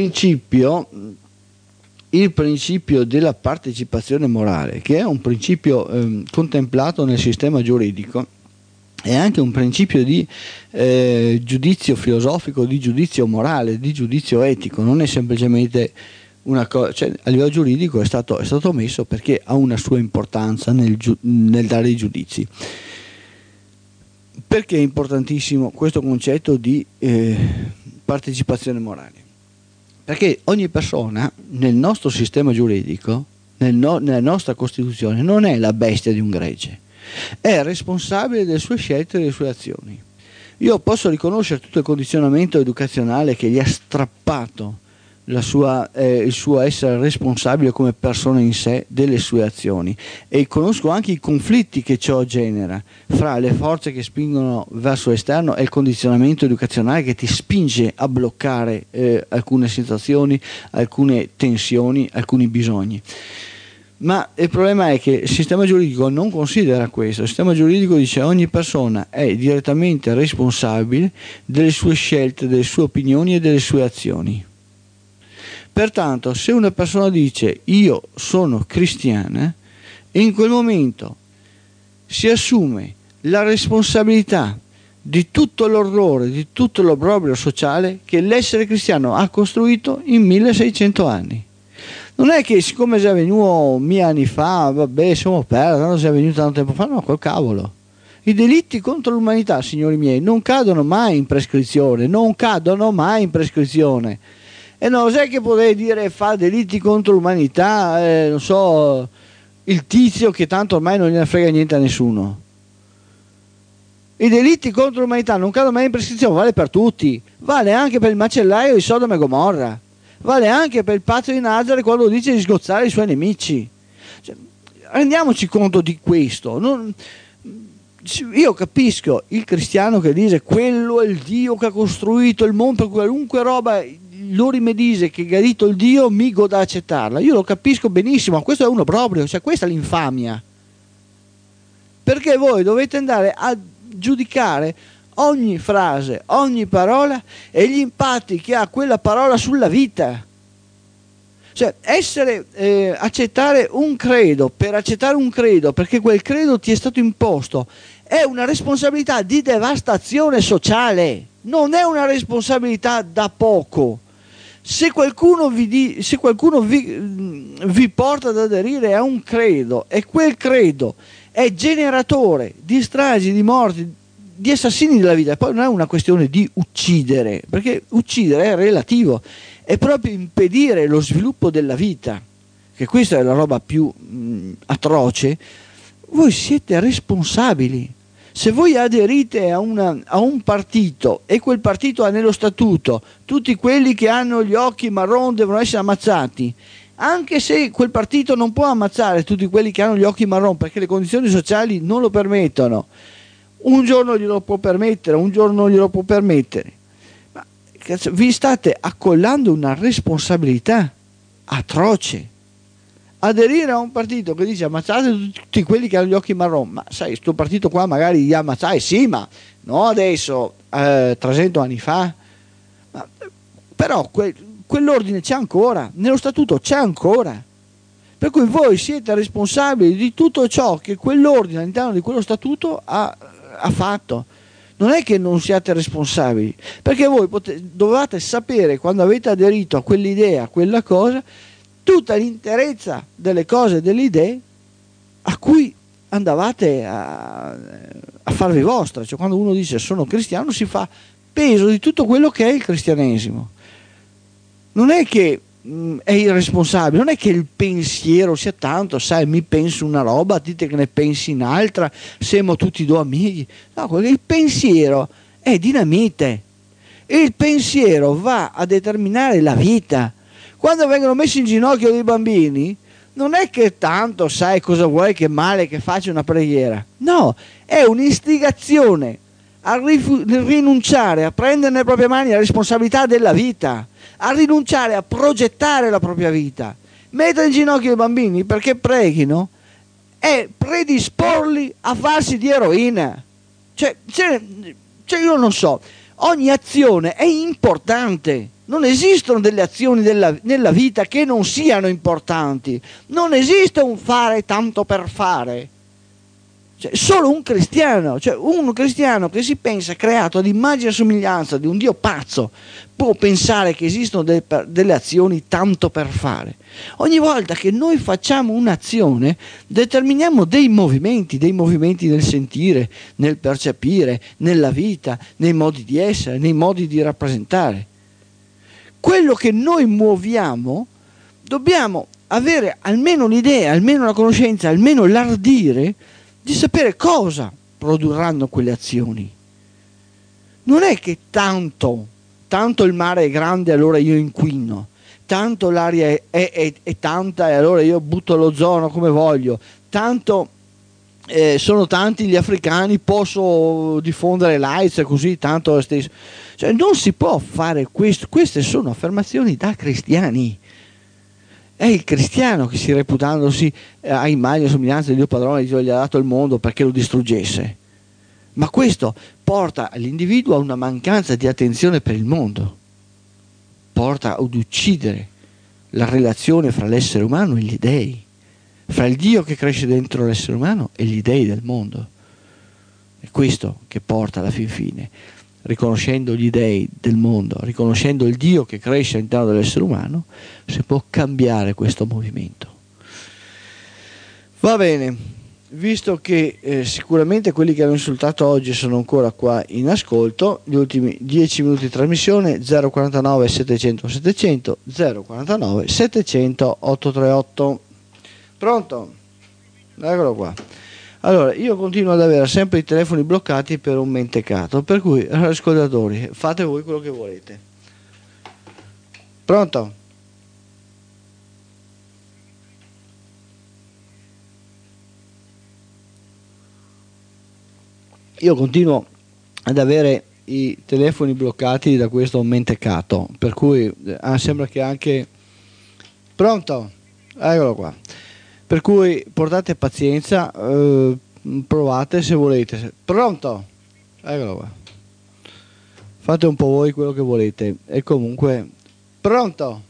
principio della partecipazione morale, che è un principio contemplato nel sistema giuridico, è anche un principio di giudizio filosofico, di giudizio morale, di giudizio etico, non è semplicemente una cosa, cioè, a livello giuridico è stato messo perché ha una sua importanza nel dare i giudizi. Perché è importantissimo questo concetto di partecipazione morale? Perché ogni persona nel nostro sistema giuridico, nella nostra Costituzione, non è la bestia di un gregge, è responsabile delle sue scelte e delle sue azioni. Io posso riconoscere tutto il condizionamento educazionale che gli ha strappato il suo essere responsabile come persona in sé delle sue azioni, e conosco anche i conflitti che ciò genera fra le forze che spingono verso l'esterno e il condizionamento educazionale che ti spinge a bloccare alcune situazioni, alcune tensioni, alcuni bisogni. Ma il problema è che il sistema giuridico non considera questo. Il sistema giuridico dice che ogni persona è direttamente responsabile delle sue scelte, delle sue opinioni e delle sue azioni. Pertanto, se una persona dice io sono cristiana, in quel momento si assume la responsabilità di tutto l'orrore, di tutto l'obbrobrio sociale che l'essere cristiano ha costruito in 1600 anni. Non è che siccome è già venuto 1000 anni fa, vabbè, siamo persi, tanto è venuto tanto tempo fa, no, col cavolo. I delitti contro l'umanità, signori miei, non cadono mai in prescrizione, E non sai che potevi dire fa delitti contro l'umanità, non so, il tizio che tanto ormai non gliene frega niente a nessuno. I delitti contro l'umanità non cadono mai in prescrizione, vale per tutti, vale anche per il macellaio di Sodoma e Gomorra, vale anche per il pazzo di Nazare quando dice di sgozzare i suoi nemici. Cioè, rendiamoci conto di questo. Io capisco il cristiano che dice quello è il Dio che ha costruito il mondo, per qualunque roba lui mi dice che ha detto il Dio, mi goda accettarla. Io lo capisco benissimo, questo è uno proprio, cioè questa è l'infamia. Perché voi dovete andare a giudicare ogni frase, ogni parola e gli impatti che ha quella parola sulla vita. Cioè accettare un credo perché quel credo ti è stato imposto è una responsabilità di devastazione sociale, non è una responsabilità da poco. Se qualcuno vi porta ad aderire a un credo e quel credo è generatore di stragi, di morti, di assassini della vita, e poi non è una questione di uccidere, perché uccidere è relativo, è proprio impedire lo sviluppo della vita, che questa è la roba più atroce. Voi siete responsabili. Se voi aderite a un partito e quel partito ha nello statuto tutti quelli che hanno gli occhi marron devono essere ammazzati, anche se quel partito non può ammazzare tutti quelli che hanno gli occhi marron perché le condizioni sociali non lo permettono, un giorno glielo può permettere, un giorno non glielo può permettere, ma vi state accollando una responsabilità atroce. Aderire a un partito che dice ammazzate tutti quelli che hanno gli occhi marron, ma sai, sto partito qua magari li ammazzai, sì, ma no adesso, 300 anni fa, però quell'ordine c'è ancora, nello statuto c'è ancora, per cui voi siete responsabili di tutto ciò che quell'ordine all'interno di quello statuto ha fatto. Non è che non siate responsabili, perché voi dovete sapere, quando avete aderito a quell'idea, a quella cosa, tutta l'interezza delle cose e delle idee a cui andavate a farvi vostra. Cioè, quando uno dice sono cristiano si fa peso di tutto quello che è il cristianesimo. Non è che è irresponsabile, non è che il pensiero sia tanto, sai, mi penso una roba, dite che ne pensi un'altra, siamo tutti due amici. No, il pensiero è dinamite Il pensiero va a determinare la vita. Quando vengono messi in ginocchio dei bambini, non è che tanto sai cosa vuoi che male che faccia una preghiera. No, è un'istigazione a rinunciare a prendere nelle proprie mani la responsabilità della vita, a rinunciare a progettare la propria vita. Mettere in ginocchio i bambini perché preghino è predisporli a farsi di eroina. Cioè io non so, ogni azione è importante. Non esistono delle azioni nella vita che non siano importanti. Non esiste un fare tanto per fare. Solo un cristiano che si pensa creato ad immagine e somiglianza di un Dio pazzo può pensare che esistono delle azioni tanto per fare. Ogni volta che noi facciamo un'azione determiniamo dei movimenti nel sentire, nel percepire, nella vita, nei modi di essere, nei modi di rappresentare. Quello che noi muoviamo dobbiamo avere almeno l'idea, almeno la conoscenza, almeno l'ardire di sapere cosa produrranno quelle azioni. Non è che tanto il mare è grande allora io inquino, tanto l'aria è tanta e allora io butto l'ozono come voglio, tanto sono tanti gli africani, posso diffondere l'AIDS così tanto lo stesso. Non si può fare questo. Queste sono affermazioni da cristiani. È il cristiano che si reputandosi a immagine e somiglianza di Dio padrone gli ha dato il mondo perché lo distruggesse. Ma questo porta l'individuo a una mancanza di attenzione per il mondo, porta ad uccidere la relazione fra l'essere umano e gli dei, fra il Dio che cresce dentro l'essere umano e gli dei del mondo. È questo che porta alla fin fine, riconoscendo gli dei del mondo, riconoscendo il Dio che cresce all'interno dell'essere umano, si può cambiare questo movimento. Va bene, visto che sicuramente quelli che hanno insultato oggi sono ancora qua in ascolto, gli ultimi 10 minuti di trasmissione, 049 700 700, 049 700 838. Pronto? Eccolo qua. Allora, io continuo ad avere sempre i telefoni bloccati per un mentecato, per cui, ascoltatori, fate voi quello che volete. Pronto? Io continuo ad avere i telefoni bloccati da questo mentecato, per cui sembra che anche... Pronto? Eccolo qua. Per cui portate pazienza, provate se volete. Pronto? Eccolo qua. Fate un po' voi quello che volete. E comunque, pronto?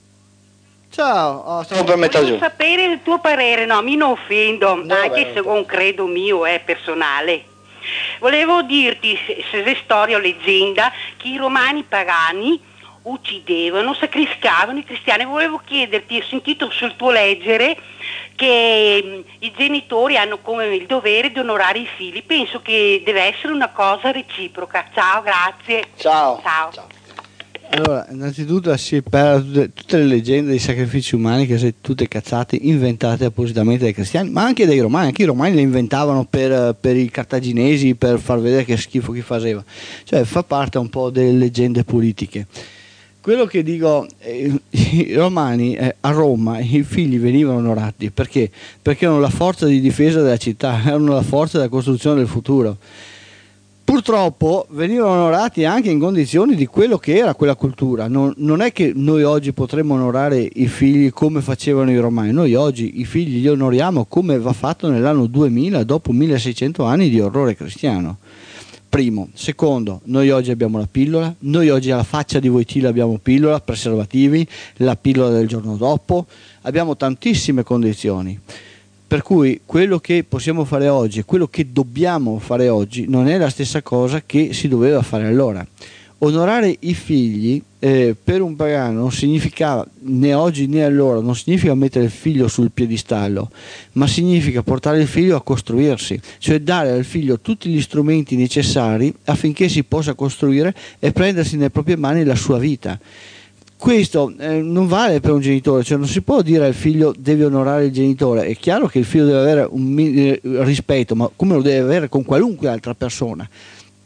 Ciao, stavo per metà giù. Voglio sapere il tuo parere, no, mi non offendo, No, anche beh, se un credo mio è personale. Volevo dirti, se è storia o leggenda, che i romani pagani uccidevano, sacrificavano i cristiani. Volevo chiederti, ho sentito sul tuo leggere che i genitori hanno come il dovere di onorare i figli. Penso che deve essere una cosa reciproca. Ciao, grazie. Ciao. Ciao. Ciao. Allora, innanzitutto si parla tutte le leggende dei sacrifici umani che sono tutte cazzate, inventate appositamente dai cristiani, ma anche dai romani. Anche i romani le inventavano per i cartaginesi, per far vedere che schifo chi faceva. Cioè, fa parte un po' delle leggende politiche. Quello che dico, i romani a Roma i figli venivano onorati perché erano la forza di difesa della città, erano la forza della costruzione del futuro. Purtroppo venivano onorati anche in condizioni di quello che era quella cultura. Non è che noi oggi potremmo onorare i figli come facevano i romani. Noi oggi i figli li onoriamo come va fatto nell'anno 2000, dopo 1600 anni di orrore cristiano. Primo. Secondo, noi oggi abbiamo la pillola, noi oggi alla faccia di Wojtyla abbiamo pillola, preservativi, la pillola del giorno dopo, abbiamo tantissime condizioni. Per cui quello che possiamo fare oggi e quello che dobbiamo fare oggi non è la stessa cosa che si doveva fare allora. Onorare i figli per un pagano non significa, né oggi né allora, non significa mettere il figlio sul piedistallo, ma significa portare il figlio a costruirsi, cioè dare al figlio tutti gli strumenti necessari affinché si possa costruire e prendersi nelle proprie mani la sua vita. Questo non vale per un genitore, cioè non si può dire al figlio devi onorare il genitore. È chiaro che il figlio deve avere un rispetto, ma come lo deve avere con qualunque altra persona.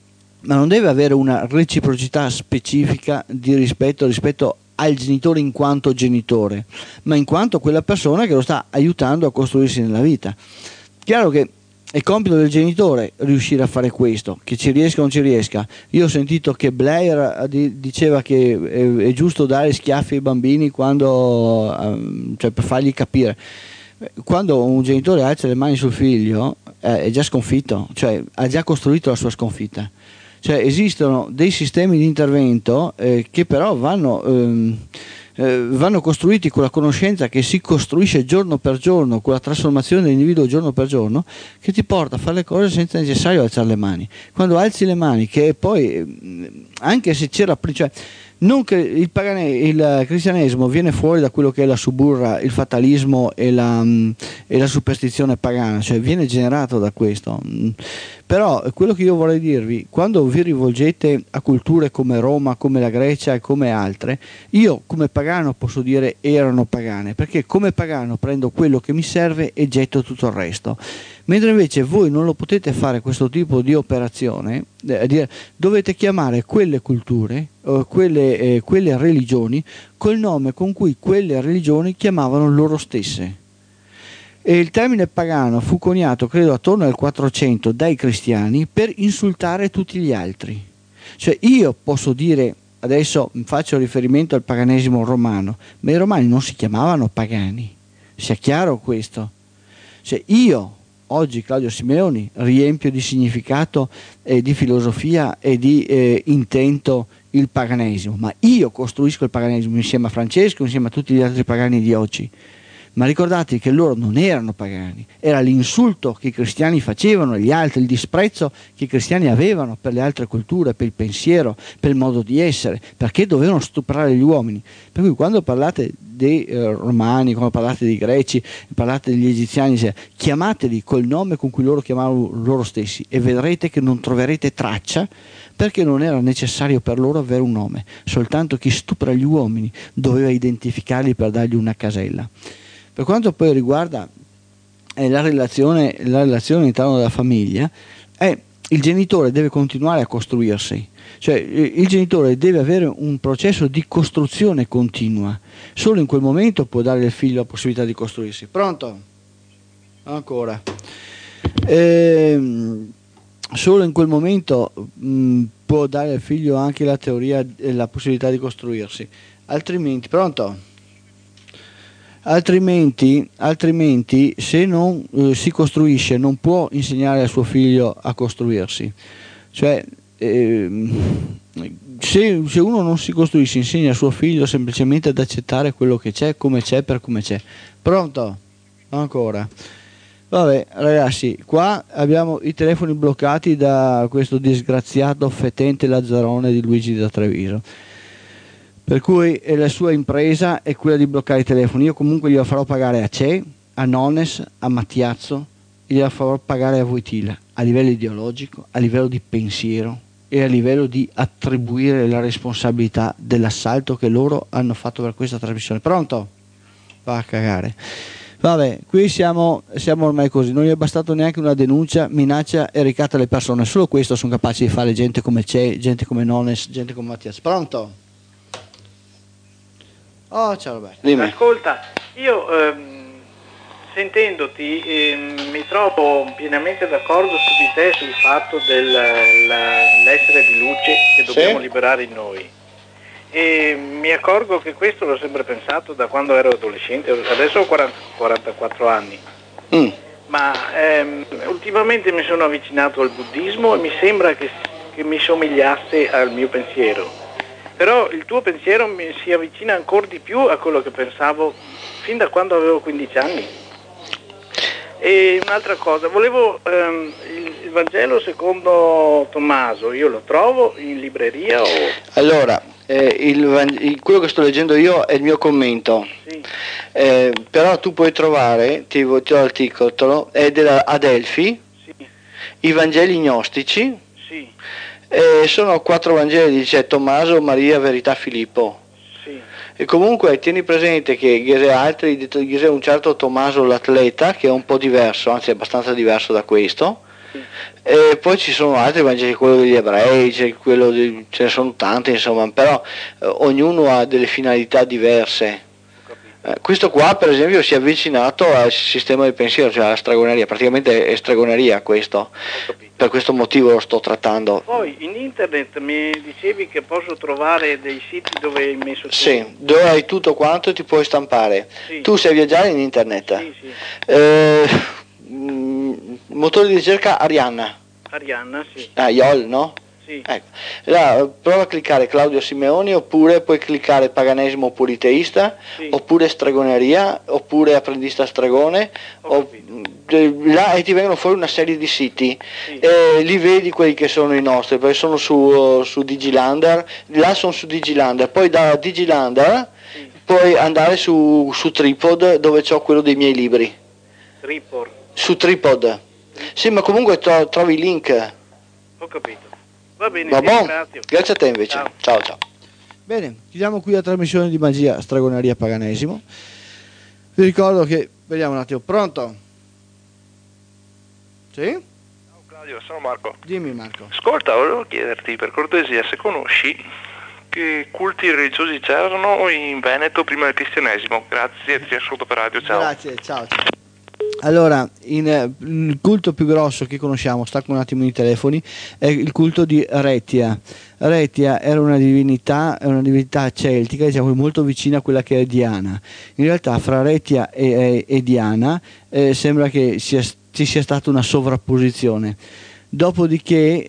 ma non deve avere una reciprocità specifica di rispetto al genitore in quanto genitore, ma in quanto quella persona che lo sta aiutando a costruirsi nella vita. Chiaro che è compito del genitore riuscire a fare questo, che ci riesca o non ci riesca. Io ho sentito che Blair diceva che è giusto dare schiaffi ai bambini quando, cioè per fargli capire. Quando un genitore alza le mani sul figlio è già sconfitto, cioè ha già costruito la sua sconfitta. Cioè esistono dei sistemi di intervento che però vanno costruiti con la conoscenza che si costruisce giorno per giorno, con la trasformazione dell'individuo giorno per giorno, che ti porta a fare le cose senza necessario alzare le mani. Quando alzi le mani, che poi anche se c'era, cioè, non che il cristianesimo viene fuori da quello che è la suburra, il fatalismo e la superstizione pagana, cioè viene generato da questo. Però quello che io vorrei dirvi, quando vi rivolgete a culture come Roma, come la Grecia e come altre, io come pagano posso dire erano pagane, perché come pagano prendo quello che mi serve e getto tutto il resto. Mentre invece voi non lo potete fare questo tipo di operazione, dovete chiamare quelle culture, quelle religioni, col nome con cui quelle religioni chiamavano loro stesse. E il termine pagano fu coniato, credo, attorno al 400 dai cristiani per insultare tutti gli altri. Cioè io posso dire, adesso faccio riferimento al paganesimo romano, ma i romani non si chiamavano pagani, sia chiaro questo. Cioè io, oggi Claudio Simeoni, riempio di significato, di filosofia e di intento il paganesimo, ma io costruisco il paganesimo insieme a Francesco, insieme a tutti gli altri pagani di oggi. Ma ricordatevi che loro non erano pagani, era l'insulto che i cristiani facevano agli altri, il disprezzo che i cristiani avevano per le altre culture, per il pensiero, per il modo di essere, perché dovevano stuprare gli uomini. Per cui quando parlate dei romani, quando parlate dei greci, parlate degli egiziani, chiamateli col nome con cui loro chiamavano loro stessi e vedrete che non troverete traccia, perché non era necessario per loro avere un nome, soltanto chi stupra gli uomini doveva identificarli per dargli una casella. Per quanto poi riguarda la relazione all'interno della famiglia, il genitore deve continuare a costruirsi, cioè il genitore deve avere un processo di costruzione continua, solo in quel momento può dare al figlio la possibilità di costruirsi. Pronto? Ancora. Solo in quel momento può dare al figlio anche la teoria e la possibilità di costruirsi, altrimenti, pronto? Altrimenti se non si costruisce non può insegnare al suo figlio a costruirsi. Cioè se uno non si costruisce, insegna al suo figlio semplicemente ad accettare quello che c'è, come c'è, per come c'è. Pronto? Ancora. Vabbè ragazzi, qua abbiamo i telefoni bloccati da questo disgraziato fetente Lazzarone di Luigi da Treviso. Per cui la sua impresa è quella di bloccare i telefoni. Io comunque glielo farò pagare a CE, a Nones, a Mattiazzo, glielo farò pagare a Wojtyla, a livello ideologico, a livello di pensiero e a livello di attribuire la responsabilità dell'assalto che loro hanno fatto per questa trasmissione. Pronto? Va a cagare. Vabbè, qui siamo ormai così, non gli è bastato neanche una denuncia, minaccia e ricatto alle persone. Solo questo sono capaci di fare gente come CE, gente come Nones, gente come Mattiazzo. Pronto? Oh, ciao Roberto. Dimmi. Ascolta, io sentendoti mi trovo pienamente d'accordo su di te sul fatto dell'essere di luce che dobbiamo liberare in noi. E mi accorgo che questo l'ho sempre pensato da quando ero adolescente, adesso ho 44 anni. Ma ultimamente mi sono avvicinato al buddismo e mi sembra che mi somigliasse al mio pensiero. Però il tuo pensiero mi si avvicina ancora di più a quello che pensavo fin da quando avevo 15 anni. E un'altra cosa, volevo il Vangelo secondo Tommaso, io lo trovo in libreria o... Allora, quello che sto leggendo io è il mio commento, sì. Però tu puoi trovare, ti do il titolo, è della Adelphi, sì. I Vangeli Gnostici. Sì. Sono 4 Vangeli, dice Tommaso, Maria, Verità, Filippo. Sì. E comunque tieni presente che Ghese un certo Tommaso l'atleta, che è un po' diverso, anzi è abbastanza diverso da questo, E poi ci sono altri Vangeli, quello degli ebrei, ce ne sono tanti, insomma, però ognuno ha delle finalità diverse. Questo qua per esempio si è avvicinato al sistema del pensiero, cioè alla stregoneria, praticamente è stregoneria questo, per questo motivo lo sto trattando. Poi in internet mi dicevi che posso trovare dei siti dove hai messo tutto. Sì, dove hai tutto quanto ti puoi stampare. Sì. Tu sai viaggiare in internet? Sì, sì. Motore di ricerca Arianna. Arianna, sì. IOL, no? Sì. Ecco. Là, prova a cliccare Claudio Simeoni, oppure puoi cliccare paganesimo politeista, Sì. oppure stregoneria, oppure apprendista stregone, là, e ti vengono fuori una serie di siti. Sì. E li vedi quelli che sono i nostri, perché sono su Digilander, là sono su Digilander, poi da Digilander Sì. puoi andare su Tripod, dove c'ho quello dei miei libri. Tripod. Su Tripod. Sì, ma comunque trovi il link. Ho capito. Va bene, Grazie a te invece. Ciao ciao. Bene, chiudiamo qui la trasmissione di magia, stregoneria, paganesimo. Vi ricordo che, vediamo un attimo, pronto? Sì? Ciao Claudio, sono Marco. Dimmi Marco. Ascolta, volevo chiederti per cortesia se conosci che culti religiosi c'erano in Veneto prima del cristianesimo. Grazie, ti ascolto per radio, ciao. Grazie, ciao. Allora, il culto più grosso che conosciamo, stacco un attimo i telefoni, è il culto di Retia. Retia era una divinità celtica, diciamo, molto vicina a quella che è Diana. In realtà fra Retia e Diana sembra che ci sia stata una sovrapposizione. Dopodiché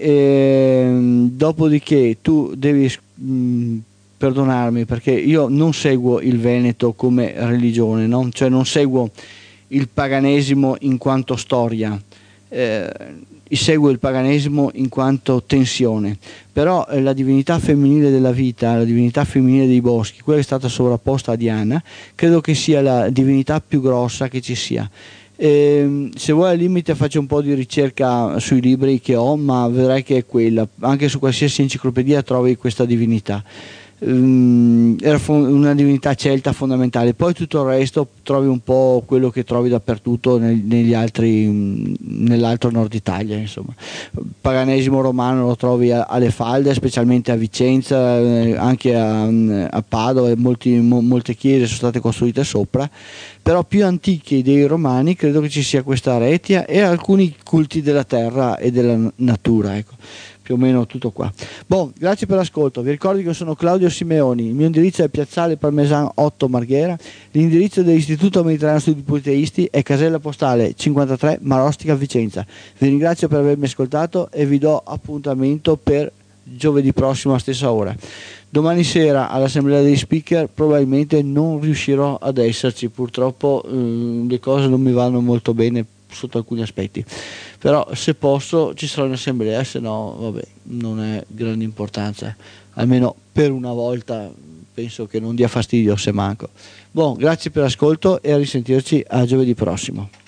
tu devi perdonarmi, perché io non seguo il Veneto come religione, no? Cioè non seguo il paganesimo in quanto storia, seguo il paganesimo in quanto tensione, però la divinità femminile della vita, la divinità femminile dei boschi, quella che è stata sovrapposta a Diana, credo che sia la divinità più grossa che ci sia. Se vuoi al limite faccio un po' di ricerca sui libri che ho, ma vedrai che è quella, anche su qualsiasi enciclopedia trovi questa divinità. Era una divinità celta fondamentale, poi tutto il resto trovi un po' quello che trovi dappertutto nell'altro nord Italia, insomma. Paganesimo romano lo trovi alle falde, specialmente a Vicenza, anche a Padova, molte chiese sono state costruite sopra, però più antichi dei romani credo che ci sia questa Retia e alcuni culti della terra e della natura, ecco. Più o meno tutto qua. Grazie per l'ascolto. Vi ricordo che sono Claudio Simeoni, il mio indirizzo è Piazzale Parmesan 8 Marghera, l'indirizzo dell'Istituto Mediterraneo Studi Politeisti è casella postale 53 Marostica Vicenza. Vi ringrazio per avermi ascoltato e vi do appuntamento per giovedì prossimo alla stessa ora. Domani sera all'assemblea degli speaker probabilmente non riuscirò ad esserci, purtroppo le cose non mi vanno molto bene sotto alcuni aspetti, però se posso ci sarò in assemblea, se no vabbè, non è grande importanza, almeno per una volta penso che non dia fastidio se manco. Grazie per l'ascolto e a risentirci a giovedì prossimo.